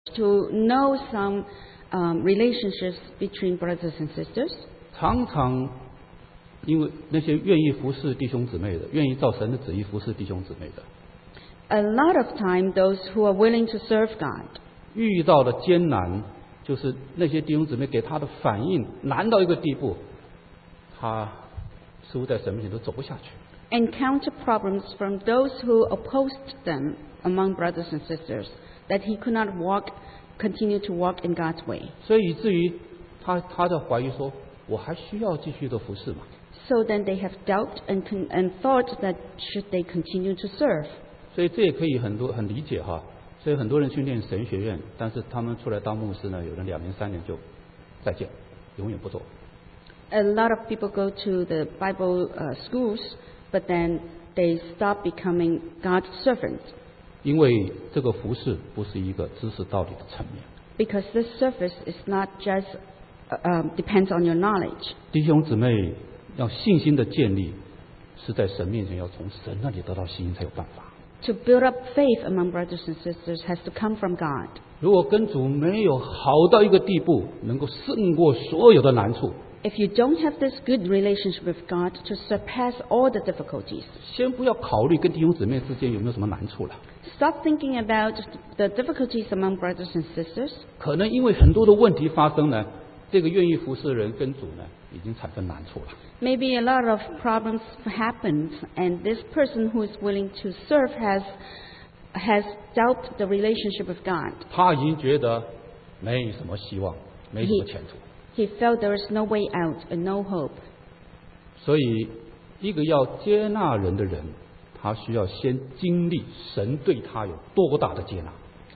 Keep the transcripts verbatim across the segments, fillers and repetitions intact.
to know some um, relationships between brothers and sisters. 常常因为那些愿意服侍弟兄姊妹的，愿意照神的旨意服侍弟兄姊妹的， A lot of time, those who are willing to serve God 遇到的艰难，就是那些弟兄姊妹给他的反应难到一个地步，他似乎在神面前都走不下去。 encounter problems from those who opposed them among brothers and sisters, that he could not walk, continue to walk in God's way. 所以以至于他他在怀疑说，我还需要继续的服侍吗？ So then they have doubt and, con- and thought that should they continue to serve. 所以这也可以很多很理解哈。所以很多人去念神学院，但是他们出来当牧师呢，有人两年三年就再见，永远不做。 A lot of people go to the Bible uh, schools, but then they stop becoming God's servants 因为这个服侍不是一个知识道理的层面。 because this service is not just uh, um, depends on your knowledge. 弟兄姊妹要信心的建立，是在神面前要从神那里得到信心才有办法。 To build up faith among brothers and sisters has to come from God. 如果跟主没有好到一个地步，能够胜过所有的难处， If you don't have this good relationship with God to surpass all the difficulties, 先不要考虑跟弟兄姊妹之间有没有什么难处了。 stop thinking about the difficulties among brothers and sisters. 可能因为很多的问题发生呢，这个愿意服侍的人跟主呢已经产生难处了。 Maybe a lot of problems happened, and this person who is willing to serve has has doubted the relationship with God. 他已经觉得没什么希望，没什么前途。 He felt there is no way out and no hope. 所以，一个要接纳人的人，他需要先经历神对他有多大的接纳。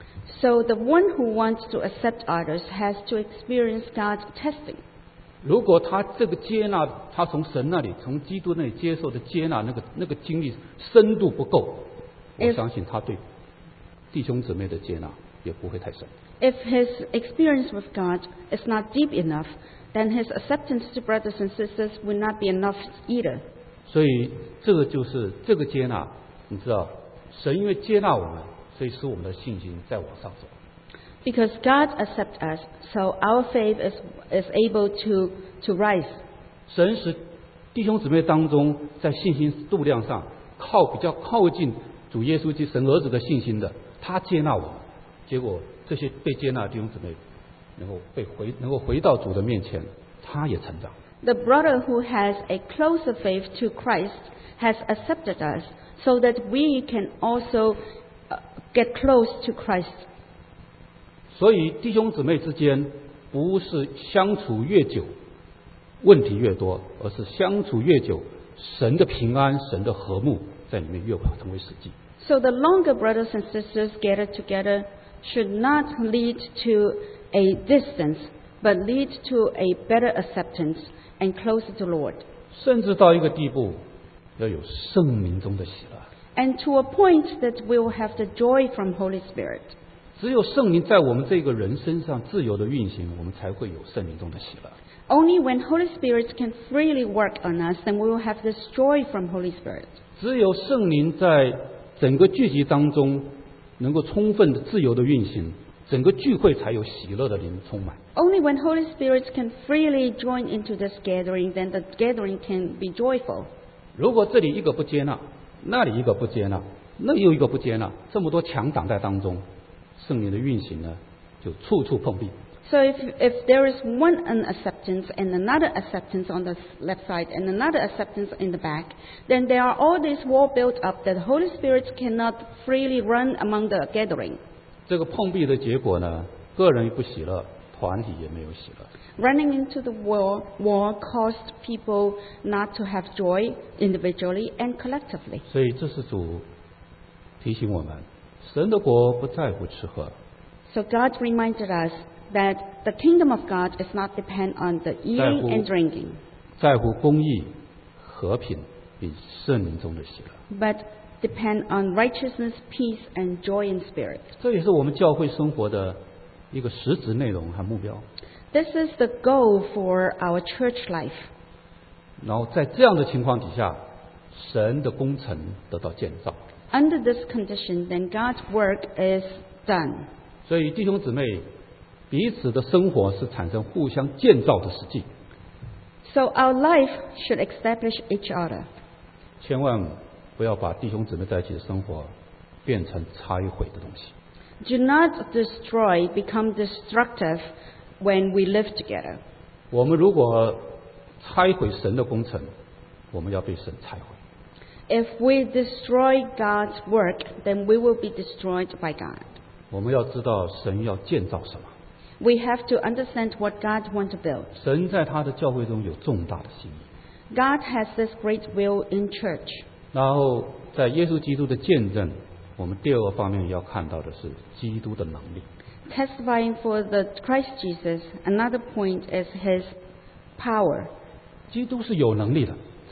So the one who wants to accept others has to experience God's testing. 如果他这个接纳，他从神那里、从基督那里接受的接纳，那个那个经历深度不够，我相信他对弟兄姊妹的接纳也不会太深。 If his experience with God is not deep enough, then his acceptance to brothers and sisters will not be enough either. 所以这个就是这个接纳，你知道，神因为接纳我们，所以使我们的信心再往上走。 Because God accepts us, so our faith is, is able to, to rise. 神使弟兄姊妹当中在信心度量上靠比较靠近主耶稣基督神儿子的信心的，他接纳我们，结果这些被接纳的弟兄姊妹能够被回能够回到主的面前，他也成长。 The brother who has a closer faith to Christ has accepted us so that we can also uh, get close to Christ. 所以弟兄姊妹之间不是相处越久问题越多，而是相处越久，神的平安、神的和睦在里面越会成为实际。 So the longer brothers and sisters gather together should not lead to a distance, but lead to a better acceptance and closer to Lord. 甚至到一个地步，要有圣灵中的喜乐。 And to a point that we will have the joy from Holy Spirit. 只有圣灵在我们这个人身上自由的运行，我们才会有圣灵中的喜乐。 Only when Holy Spirit can freely work on us, then we will have this joy from Holy Spirit. 只有圣灵在整个聚集当中能够充分的自由的运行，整个聚会才有喜乐的灵充满。 Only when Holy Spirit can freely join into this gathering, then the gathering can be joyful. 如果这里一个不接纳，那里一个不接纳，那又一个不接纳，这么多墙挡在当中，圣灵的运行呢，就处处碰壁。 So if, if there is one unacceptance and another acceptance on the left side and another acceptance in the back, then there are all these walls built up that the Holy Spirit cannot freely run among the gathering. 这个碰壁的结果呢，个人不喜乐，团体也没有喜乐。 Running into the wall, wall caused people not to have joy individually and collectively. 所以这是主提醒我们，神的国不在乎吃喝， So God reminded us that the kingdom of God is not depend on the eating and drinking, 在乎公义、和平并圣灵中的喜乐。 but depend on righteousness, peace, and joy in spirit. 这也是我们教会生活的一个实质内容和目标。 This is the goal for our church life. 然后在这样的情况底下，神的工程得到建造。 Under this condition, then God's work is done. 所以弟兄姊妹彼此的生活是产生互相建造的实际。 So our life should establish each other. 千万不要把弟兄姊妹在一起的生活变成拆毁的东西。 Do not destroy, become destructive when we live together. 我们如果拆毁神的工程，我们要被神拆毁。 If we destroy God's work, then we will be destroyed by God. 我们要知道神要建造什么。 We have to understand what God wants to build. 神在他的教会中有重大的心意。 God has this great will in church. 然后在耶稣基督的见证，我们第二个方面要看到的是基督的能力。 Testifying for the Christ Jesus, another point is his power. 基督是有能力的。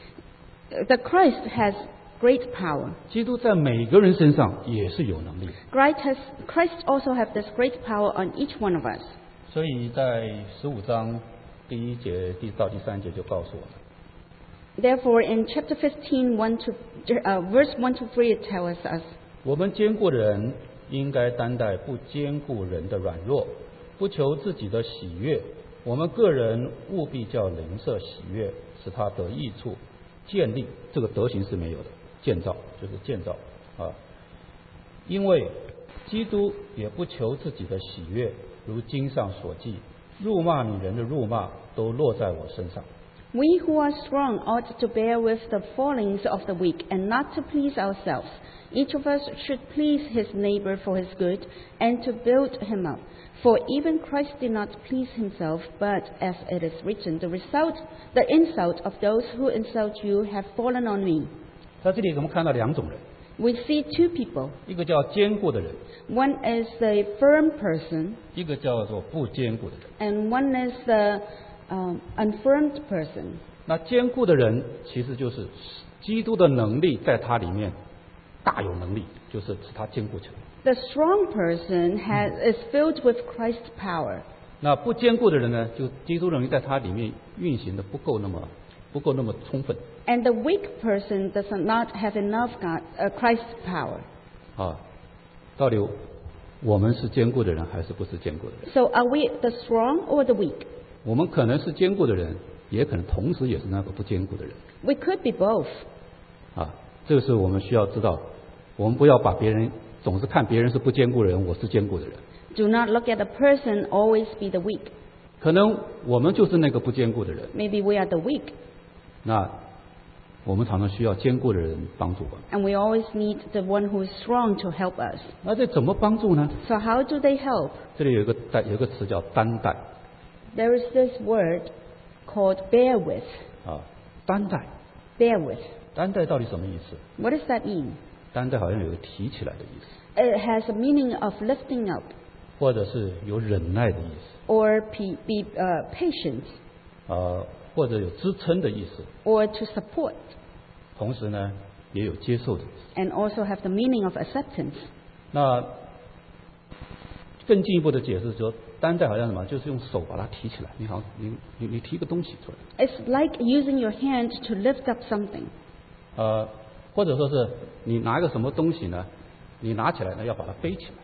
The Christ has great power. 基督在每个人身上也是有能力的。 Christ has, Christ also has this great power on each one of us. 所以在十五章第一节第到第三节就告诉我们。 Therefore, in chapter fifteen, one to, uh, verse one to three, it tells us, 我们坚固的人应该担待不坚固人的软弱，不求自己的喜悦。我们个人务必叫邻舍喜悦，使他得益处，建立。这个德行是没有的，建造就是建造啊。因为基督也不求自己的喜悦，如经上所记，辱骂你人的辱骂都落在我身上。 We who are strong ought to bear with the fallings of the weak and not to please ourselves. Each of us should please his neighbor for his good and to build him up. For even Christ did not please himself, but as it is written, the result, the insult of those who insult you have fallen on me. 在这里我们看到两种人， We see two people. 一个叫坚固的人， One is the firm person, 一个叫做不坚固的人。 and one is the um, unfirmed person. 那坚固的人其实就是基督的能力在他里面大有能力，就是使他坚固起来。 The strong person has, is filled with Christ's power. 那不坚固的人呢，就基督能力在他里面运行的不够那么不够那么充分。 And the weak person does not have enough God, uh, Christ's power. 啊，到底我们是坚固的人还是不是坚固的人？ So are we the strong or the weak? 我们可能是坚固的人，也可能同时也是那个不坚固的人。 We could be both. 啊，这个是我们需要知道，我们不要把别人总是看别人是不坚固的人，我是坚固的人。 Do not look at the person, always be the weak. 可能我们就是那个不坚固的人。 Maybe we are the weak, 那我们常常需要坚固的人帮助我们。 and we always need the one who is strong to help us. 那这怎么帮助呢？ So how do they help? 这里有一个带有一个词叫担待 There is this word called bear with. 啊，担待， Bear with. 担待到底什么意思？ What does that mean? 担待好像有个提起来的意思， It has a meaning of lifting up 或者是有忍耐的意思， or be, be uh, patient 呃，或者有支撑的意思， or to support, 同时呢也有接受的意思。 and also have the meaning of acceptance. 那更进一步的解释说，担待好像什么，就是用手把它提起来。你好，你你你提个东西出来， It's like using your hand to lift up something. 呃，或者说是你拿一个什么东西呢？你拿起来呢要把它背起来。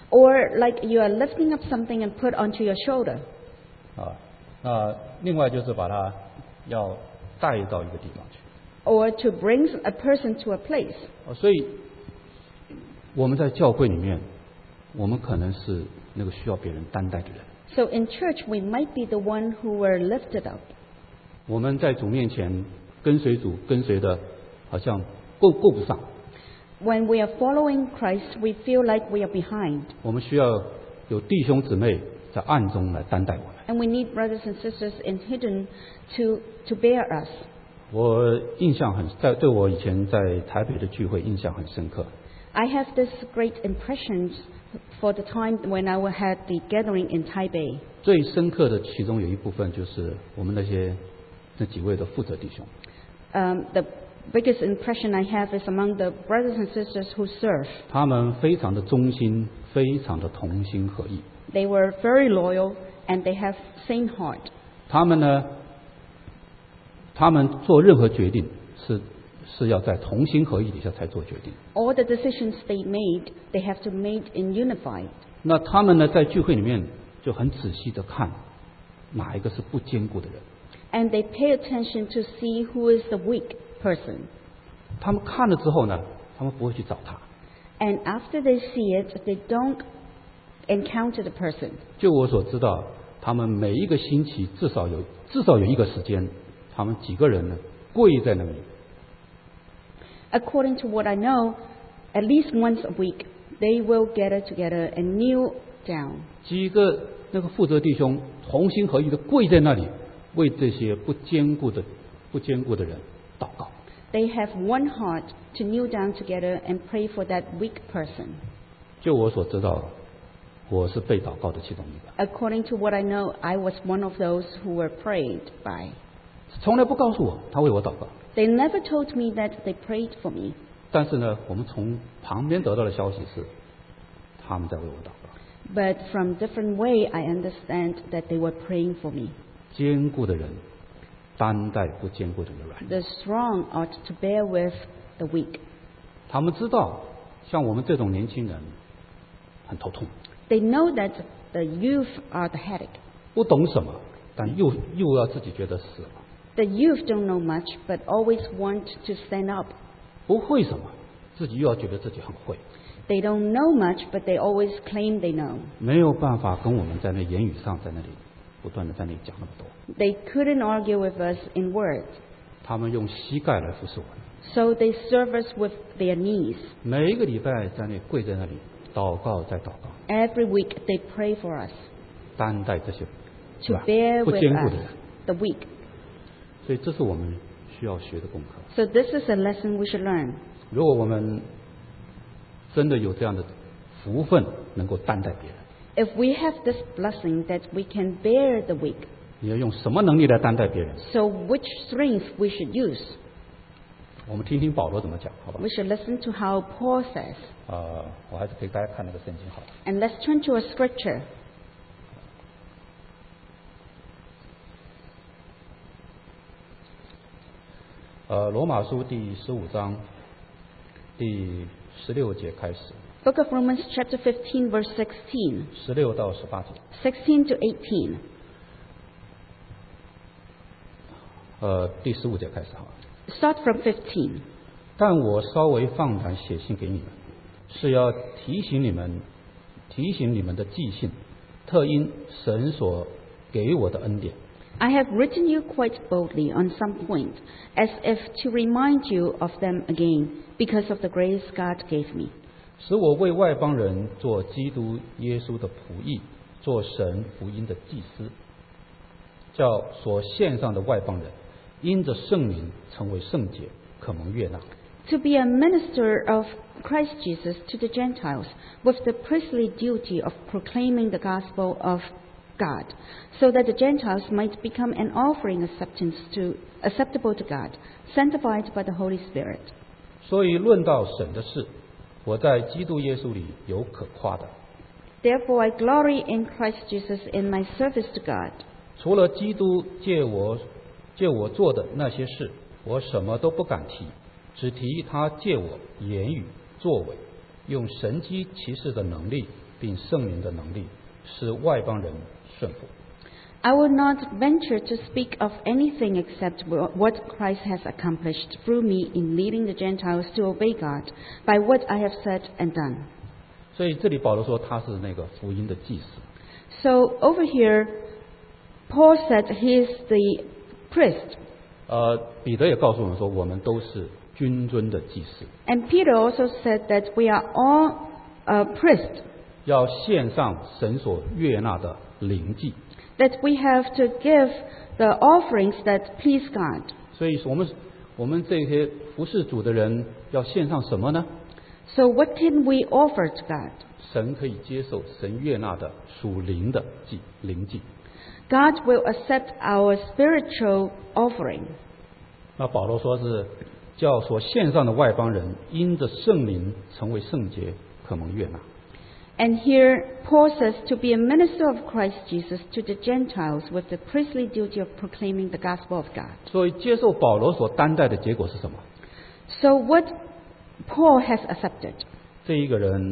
Or like you are lifting up something and put onto your shoulder. 啊，那另外就是把它要带到一个地方去。 Or to bring a person to a place. 哦，所以我们在教会里面，我们可能是那个需要别人担待的人。 So in church, we might be the one who were lifted up. 我们在主面前跟随主，跟随的好像够够不上。 When we are following Christ, we feel like we are behind. 我们需要有弟兄姊妹在暗中来担待我们。 And we need brothers and sisters in hidden to, to bear us. 我印象很在对我以前在台北的聚会印象很深刻。 I have this great impressions for the time when I had the gathering in Taipei. 最深刻的其中有一部分就是我们那些那几位的负责弟兄。 Um, the biggest impression I have is among the brothers and sisters who serve. 他们非常的忠心，非常的同心合意。 They were very loyal and they have same heart. 他们呢，他们做任何决定是是要在同心合意底下才做决定。 All the decisions they made, they have to made in unified. 那他们呢，在聚会里面就很仔细的看哪一个是不坚固的人。 And they pay attention to see who is the weak person. 他们看了之后呢，他们不会去找他。 And after they see it, they don't encounter the person. 就我所知道，他们每一个星期至少有至少有一个时间，他们几个人呢跪在那里。 According to what I know, at least once a week, they will gather together and kneel down. 几个那个负责弟兄同心合意的跪在那里，为这些不坚固的不坚固的人祷告。 They have one heart to kneel down together and pray for that weak person. 就我所知道，我是被祷告的其中一个。 According to what I know, I was one of those who were prayed by. 从来不告诉我他为我祷告。 They never told me that they prayed for me. 但是呢，我们从旁边得到的消息是，他们在为我祷告。 But from different way, I understand that they were praying for me. 坚固的人担待不坚固的软。 The strong ought to bear with the weak. 他们知道，像我们这种年轻人很头痛。 They know that the youth are the headache. 不懂什么，但又又要自己觉得死了。 The youth don't know much, but always want to stand up. 不会什么，自己又要觉得自己很会。 They don't know much, but they always claim they know. 没有办法跟我们在那言语上在那里不断的在那里讲那么多。 They couldn't argue with us in words. 他们用膝盖来服侍我们。 So they serve us with their knees. 每一个礼拜在那里跪在那里祷告，再祷告。 Every week they pray for us. 担待这些 To bear 不 with 坚固 us, 的人。 the weak. 所以这是我们需要学的功课。 So this is a lesson we should learn. 如果我们真的有这样的福分，能够担待别人， If we have this blessing that we can bear the weak, 你要用什么能力来担待别人？ so which strength we should use? 我们听听保罗怎么讲，好吧？ We should listen to how Paul says. 呃，我还是给大家看那个圣经好了。 And let's turn to a scripture. 呃，罗马书第十五章第十六节开始， Book of Romans chapter fifteen verse sixteen. 十六到十八节。 sixteen to eighteen. 呃，第十五节开始好了。 Start from fifteen. 但我稍微放胆写信给你们，是要提醒你们，提醒你们的记性，特因神所给我的恩典。 I have written you quite boldly on some point, as if to remind you of them again, because of the grace God gave me. 使我为外邦人做基督耶稣的仆役，做神福音的祭司，叫所献上的外邦人因着圣灵成为圣洁，可蒙悦纳。 To be a minister of Christ Jesus to the Gentiles, with the priestly duty of proclaiming the gospel of God, so that the Gentiles might become an offering acceptance to, acceptable to God, sanctified by the Holy Spirit. 所以论到神的事，我在基督耶稣里有可夸的。 Therefore I glory in Christ Jesus in my service to God. 除了基督借我借我做的那些事，我什么都不敢提，只提他借我言语作为，用神机骑士的能力，并圣灵的能力，使外邦人顺服。 I will not venture to speak of anything except what Christ has accomplished through me in leading the Gentiles to obey God, by what I have said and done. 所以这里保罗说他是那个福音的祭司。 So over here, Paul said he is the priest. 呃，彼得也告诉我们说，我们都是君尊的祭司， And Peter also said that we are all uh, priests, 要献上神所悦纳的灵祭。 that we have to give the offerings that please God. 所以我们我们这些服侍主的人要献上什么呢？ So what can we offer to God? 神可以接受神悦纳的属灵的祭灵祭。 God will accept our spiritual offering. 那保罗说是叫所献上的外邦人因着圣灵成为圣洁，可蒙悦纳。 And here Paul says to be a minister of Christ Jesus to the Gentiles with the priestly duty of proclaiming the gospel of God. 所以接受保罗所担待的结果是什么？ So what Paul has accepted, 这一个人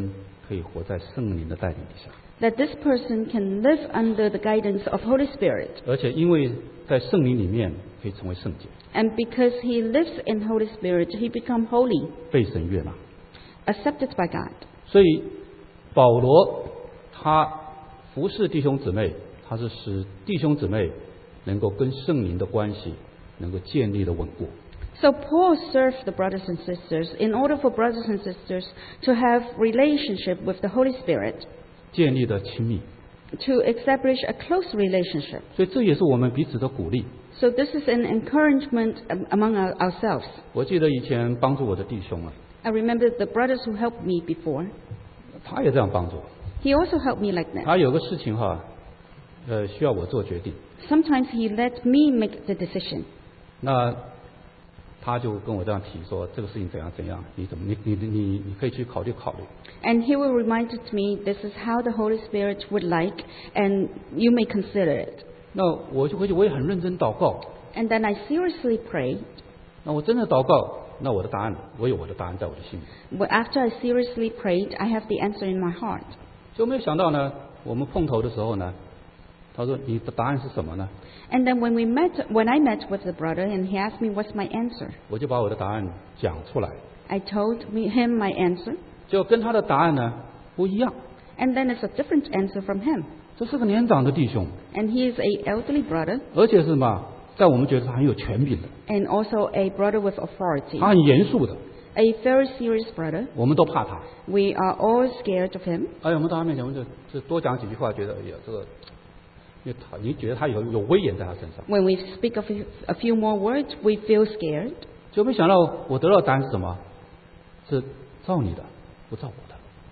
可以活在圣灵的带领底下。 That this person can live under the guidance of Holy Spirit. 而且因为在圣灵里面可以成为圣洁， And because he lives in Holy Spirit, he become holy, 被神悦纳。 accepted by God. 所以保罗他服侍弟兄姊妹，他是使弟兄姊妹能够跟圣灵的关系能够建立的稳固。 So Paul served the brothers and sisters in order for brothers and sisters to have relationship with the Holy Spirit, 建立的亲密， to establish a close relationship. 所以这也是我们彼此的鼓励。 So this is an encouragement um, among our, ourselves. 我记得以前帮助我的弟兄啊， I remember the brothers who helped me before. 他也这样帮助我。 He also helped me like that. 他有个事情哈，呃，需要我做决定， Sometimes he let me make the decision. 那他就跟我这样提说，这个事情怎样怎样，你怎么你你你你可以去考虑考虑。 And he will remind me, this is how the Holy Spirit would like, and you may consider it. 那我就回去，我也很认真祷告。 And then I seriously prayed. 那我真的祷告，那我的答案，我有我的答案在我的心里。 But after I seriously prayed, I have the answer in my heart. 就没有想到呢，我们碰头的时候呢，他说你的答案是什么呢？ And then when we met, when I met with the brother, and he asked me what's my answer, 我就把我的答案讲出来， I told me, him my answer, 就跟他的答案呢不一样。 and then it's a different answer from him. 这是个年长的弟兄， And he is a elderly brother, 而且是什么，在我们觉得他很有权柄的， and also a brother with authority, 他很严肃的， a very serious brother. 我们都怕他。 We are all scared of him. 哎，我们到他面前，我们就就多讲几句话，觉得哎呀，这个，因为他你觉得他有有威严在他身上， When we speak a few, a few more words, we feel scared. 就没想到我得到的答案是什么？是照你的，不照我的。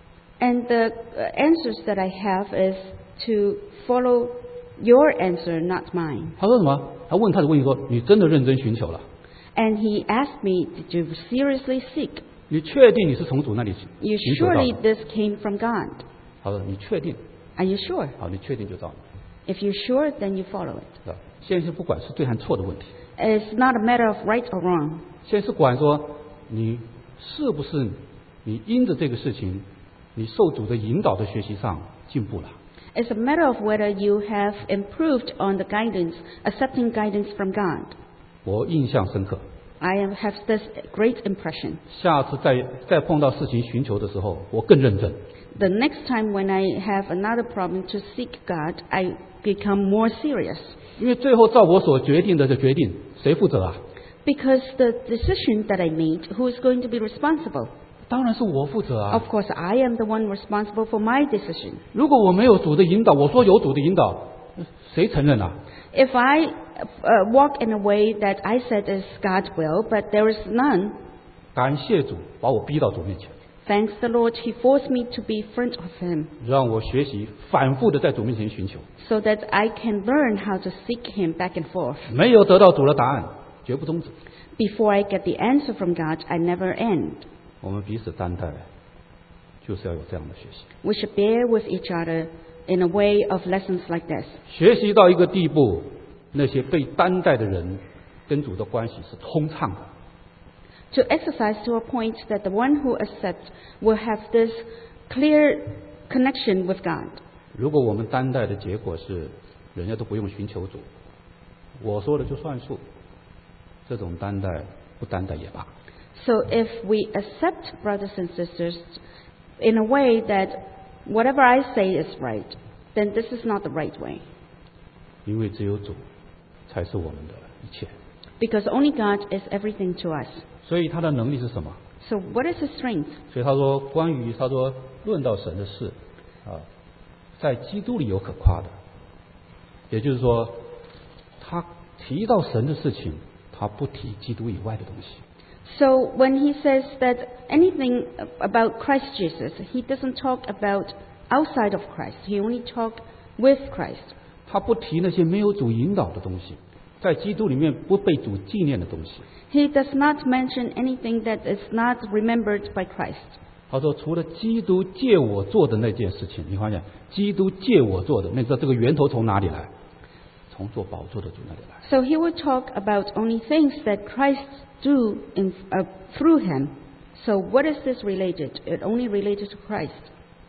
And the uh, answers that I have is to follow your answer, not mine. 他说什么？他问他的问题说：“你真的认真寻求了？ And he asked me, did you seriously seek? 你确定你是从主那里 You 寻求到 surely 的？” this came from God. 他说：“你确定？ Are you sure? 好，你确定就照你， If you're sure, then you follow it. 是吧？现在是不管是对和错的问题， It's not a matter of right or wrong. 现在是管说你是不是你因着这个事情，你受主的引导的学习上进步了。 It's a matter of whether you have improved on the guidance, accepting guidance from God. 我印象深刻， I am- have this great impression. 下次再再碰到事情寻求的时候，我更认真。 The next time when I have another problem to seek God, I become more serious. 因为最后照我所决定的这决定，谁负责啊？ Because the decision that I made, who is going to be responsible? 当然是我负责啊 Of！course, I am the one responsible for my decision. 如果我没有主的引导，我说有主的引导，谁承认啊？ If I uh, walk in a way that I said is God's will, but there is none, 感谢主，把我逼到主面前， thanks the Lord, He forced me to be in front of Him 让我学习反复的在主面前寻求。 so that I can learn how to seek Him back and forth. 没有得到主的答案，绝不终止。 Before I get the answer from God, I never end. 我们彼此担待，就是要有这样的学习。 We should bear with each other in a way of lessons like this. 学习到一个地步，那些被担待的人跟主的关系是通畅的。 To exercise to a point that the one who accepts will have this clear connection with God. 如果我们担待的结果是人家都不用寻求主，我说了就算数，这种担待不担待也罢。 So if we accept brothers and sisters in a way that whatever I say is right, then this is not the right way. 因为只有主才是我们的一切， Because only God is everything to us. 所以他的能力是什么？ So what is His strength? 所以他说，关于他说论到神的事啊，在基督里有可夸的，也就是说，他提到神的事情，他不提基督以外的东西。 So when He says that anything about Christ Jesus, He doesn't talk about outside of Christ. He only talk with Christ. 他不提那些没有主引导的东西，在基督里面不被主纪念的东西。 He does not mention anything that is not remembered by Christ. 他说，除了基督借我做的那件事情，你发现基督借我做的，那知道这个源头从哪里来？从做宝座的主那里来。 So he will talk about only things that Christ do in, uh, through him. So what is this related? It only related to Christ.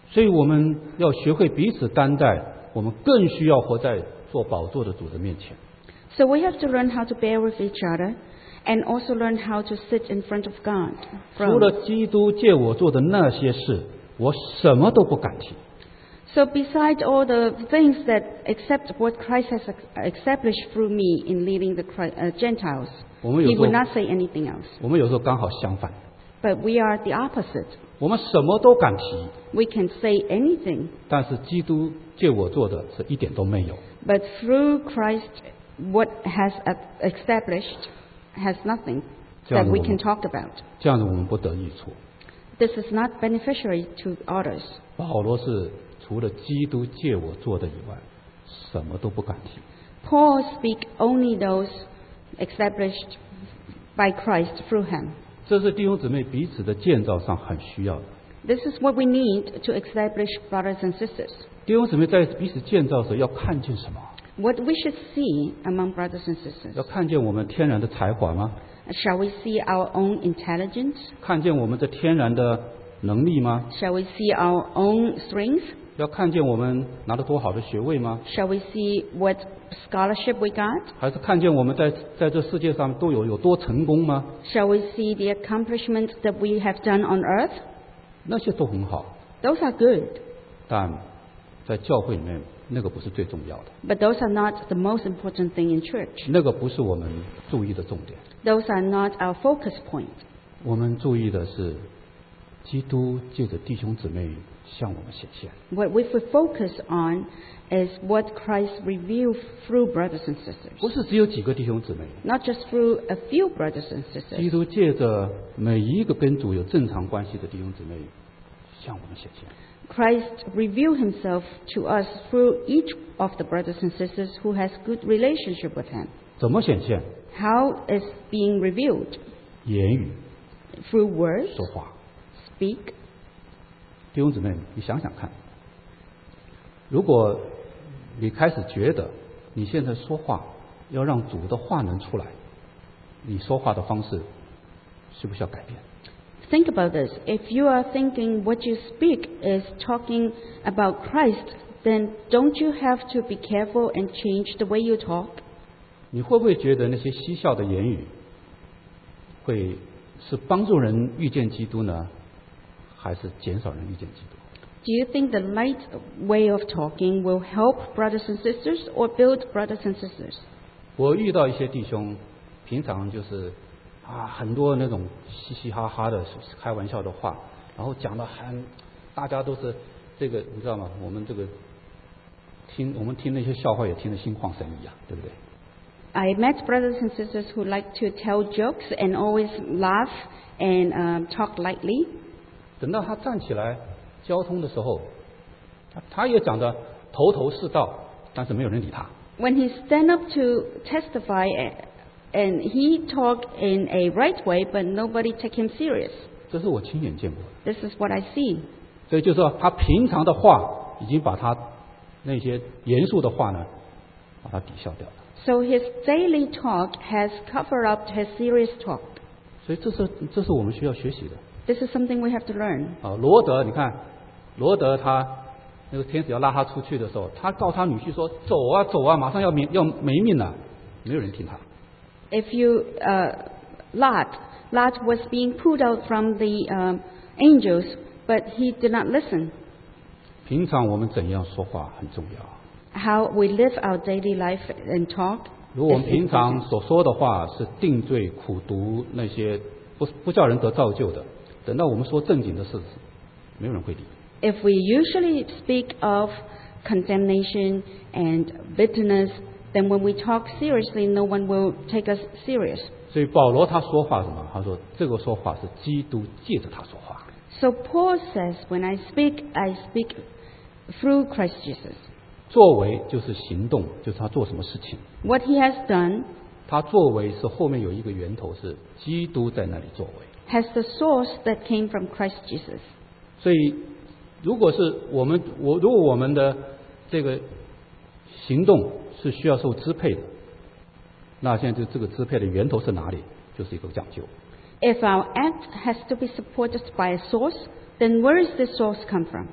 所以我们要学会彼此担待，我们更需要活在做宝座的主的面前。 So we have to learn how to bear with each other and also learn how to sit in front of God. 除了基督借我做的那些事，我什么都不敢提。 So besides all the things that except what Christ has established through me in leading the uh, Gentiles, he would not say anything else. 我们有时候刚好相反。 But we are the opposite. 我们什么都敢提。 We can say anything. 但是基督借我做的是一点都没有。 But through Christ, what has established has nothing that we can talk about. 这样子我们不得益处。 This is not beneficiary to others. 保罗是除了基督借我做的以外，什么都不敢提。 Paul speak only those established by Christ through him. 这是弟兄姊妹彼此的建造上很需要的。 This is what we need to establish brothers and sisters. 弟兄姊妹在彼此建造时要看见什么？ What we should see among brothers and sisters. 要看见我们天然的才华吗？ Shall we see our own intelligence? 看见我们这天然的能力吗？ Shall we see our own strength? 要看见我们拿了多好的学位吗？ Shall we see what scholarship we got? 还是看见我们在在这世界上都有有多成功吗？ Shall we see the accomplishments that we have done on earth? 那些都很好。 Those are good. 但在教会里面，那个不是最重要的。 But those are not the most important thing in church. 那个不是我们注意的重点。 Those are not our focus point. 我们注意的是，基督借着弟兄姊妹向我们显现。 What we should focus on is what Christ revealed through brothers and sisters. 不是只有几个弟兄姊妹， Not just through a few brothers and 基 sisters. 督借着每一个跟主有正常关系的弟兄姊妹向我们显现。 Christ revealed himself to us through each of the brothers and sisters who has good relationship with him. 怎么显现？ How is being revealed? 言语 Through words, 说话。 speak. 弟兄姊妹，你想想看，如果你开始觉得你现在说话要让主的话能出来，你说话的方式需不需要改变？ Think about this. If you are thinking what you speak is talking about Christ, then don't you have to be careful and change the way you talk? 你会不会觉得那些嬉笑的言语会是帮助人遇见基督呢，还是减少人遇见基督？ Do you think the light way of talking will help brothers and sisters or build brothers and sisters? 我遇到一些弟兄，平常就是啊很多那种嘻嘻哈哈的开玩笑的话，然后讲的很，大家都是这个你知道吗？我们这个听我们听那些笑话也听得心旷神怡啊，对不对？ I met brothers and sisters who like to tell jokes and always laugh and um, talk lightly. 等到他站起来交通的时候，他他也讲的头头是道，但是没有人理他。 When he stand up to testify and he talk in a right way, but nobody take him serious. 这是我亲眼见过的。 This is what I see. 所以就是说，他平常的话已经把他那些严肃的话呢，把它抵消掉了。 So his daily talk has covered up his serious talk. 所以这是这是我们需要学习的。 This is something we have to learn. 啊，罗德，你看，罗德他那个天使要拉他出去的时候，他告他女婿说：“走啊，走啊，马上要没要没命了。”没有人听他。 If you, uh, Lot, Lot was being pulled out from the um, angels, but he did not listen. 平常我们怎样说话很重要。 How we live our daily life and talk. 如果我 is 们平常 important. 所说的话是定罪、苦毒那些不不叫人得造就的，等到我们说正经的事，没有人会理。 If we usually speak of condemnation and bitterness, then when we talk seriously, no one will take us serious. 所以保罗他说话什么？他说这个说话是基督借着他说话。 So Paul says, when I speak, I speak through Christ Jesus. 作为就是行动，就是他做什么事情。 What he has done 他作为是后面有一个源头，是基督在那里作为。 has the source that came from Christ Jesus. 所以，如果是我们我如果我们的这个行动是需要受支配的，那现在就这个支配的源头是哪里？就是一个讲究。 If our act has to be supported by a source, then where does this source come from?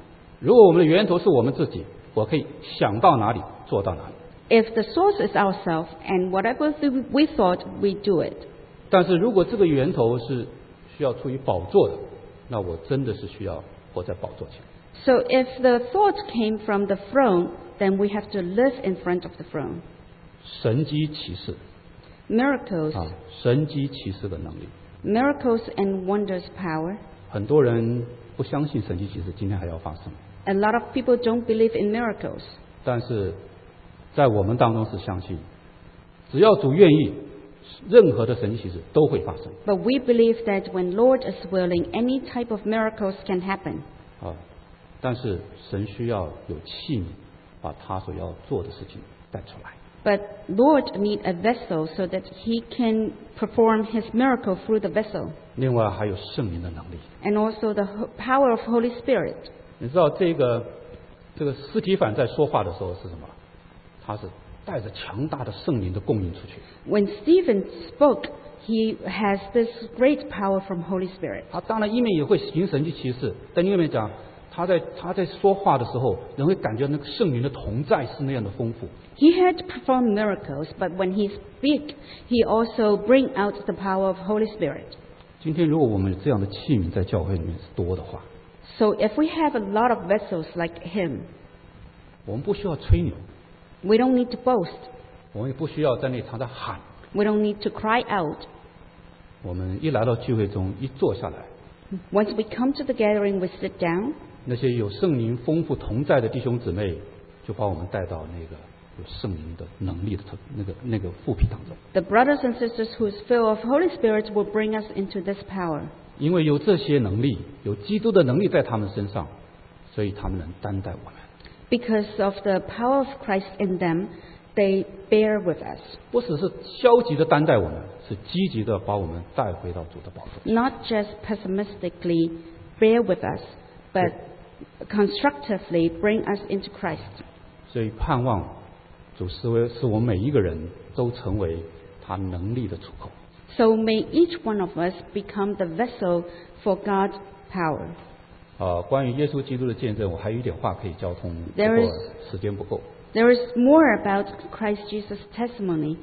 如果我们的源头是我们自己，我可以想到哪里做到哪里。 If the source is ourselves, and whatever we thought, we do it. 但是如果这个源头是需要出于宝座的，那我真的是需要活在宝座前。 So if the thought came from the throne, then we have to live in front of the throne. 神迹奇事 Miracles, 啊，神迹奇事的能力。 miracles and wonders power. 很多人不相信神迹奇事今天还要发生， A lot of people don't believe in miracles. 但是在我们当中是相信，只要主愿意，任何的神迹奇事都会发生 But we believe that when Lord is willing, any type of miracles can happen. 啊。但是神需要有器皿，把他所要做的事情带出来。 But Lord need a vessel so that He can perform His miracle through the vessel. 另外还有圣灵的能力。 And also the ho- power of Holy Spirit. 你知道这个这个司提反在说话的时候是什么？他是带着强大的圣灵的供应出去。 When Stephen spoke, he has this great power from Holy Spirit. 他当然一面也会行神迹奇事，但另一面讲，他在他在说话的时候，人会感觉那个圣灵的同在是那样的丰富。 He had performed miracles, but when he speak, he also bring out the power of Holy Spirit. 今天如果我们有这样的器皿在教会里面是多的话， So if we have a lot of vessels like him, 我们不需要吹牛， we don't need to boast. 我们也不需要在那里常常喊。 We don't need to cry out. 我们一来到聚会中，一坐下来， Once we come to the gathering, we sit down. 那些有圣灵丰富同在的弟兄姊妹，就把我们带到那个有圣灵的能力的那个那个复辟当中。 The brothers and sisters who is filled of Holy Spirit will bring us into this power. 因为有这些能力，有基督的能力在他们身上，所以他们能担待我们。 Because of the power of Christ in them, they bear with us. 不只是消极的担待我们，是积极的把我们带回到主的宝座。 Not just pessimistically bear with us, but constructively bring us into Christ. 所以盼望主是为使我们每一个人都成为他能力的出口。 So may each one of us become the vessel for God's power. 啊、关于耶稣基督的见证，我还有一点话可以交通，不 There 过 is- 时间不够。 There is more about Christ Jesus' testimony,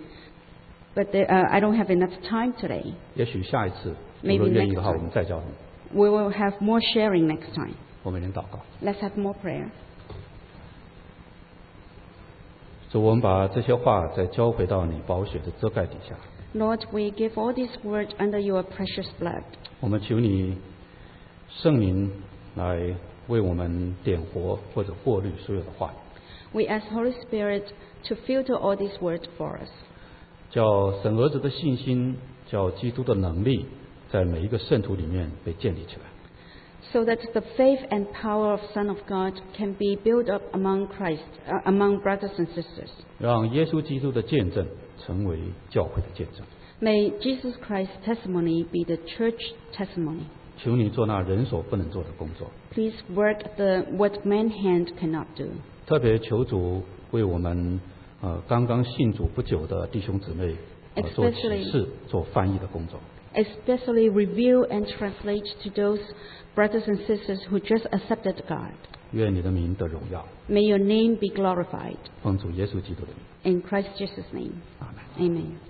but there, uh, I don't have enough time today. 也许下一次，如 Maybe 果愿意 next 的话， time. 我们再交通。 We will have more sharing next time. 我们先祷告。 Let's have more prayer. 主，我们把这些话再交回到你宝血的遮盖底下。 Lord, we give all these words under your precious blood. 我们求你圣灵来为我们点活或者过滤所有的话语， We ask Holy Spirit to filter all these words for us, 叫神儿子的信心，叫基督的能力，在每一个圣徒里面被建立起来。 so that the faith and power of Son of God can be built up among Christ, uh, among brothers and sisters. 让耶稣基督的见证成为教会的见证。 May Jesus Christ's testimony be the church testimony. 求你做那人所不能做的工作， Please work the what man's hand cannot do. 特别求主为我们呃刚刚信主不久的弟兄姊妹、呃、做启 Especially- 示、做翻译的工作。 Especially review and translate to those brothers and sisters who just accepted God. 愿你的名得荣耀， May your name be glorified. 奉主耶稣基督的名， In Christ Jesus' name. 阿门。 Amen.